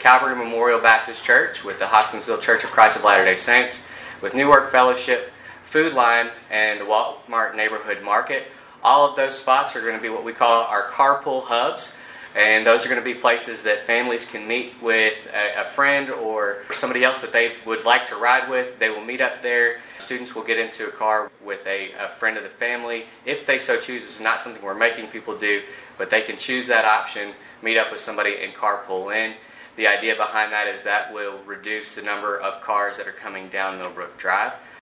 Calvary Memorial Baptist Church, with the Hopkinsville Church of Christ of Latter-day Saints, with New Work Fellowship, Food Line, and the Walmart Neighborhood Market. All of those spots are going to be what we call our carpool hubs, and those are going to be places that families can meet with a friend or somebody else that they would like to ride with. They will meet up there. Students will get into a car with a friend of the family if they so choose. It's not something we're making people do, but they can choose that option, meet up with somebody, and carpool in. The idea behind that is that will reduce the number of cars that are coming down Millbrook Drive.